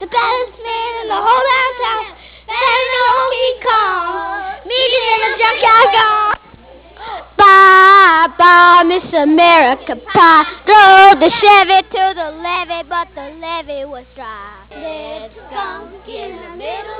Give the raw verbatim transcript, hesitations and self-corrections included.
the baddest man in the whole downtown. Better know he comes. Meet him in the junkyard gone. Bye, bye, Miss America Pie. Drove the Chevy to the levee, but the levee was dry. Let's skunk in the middle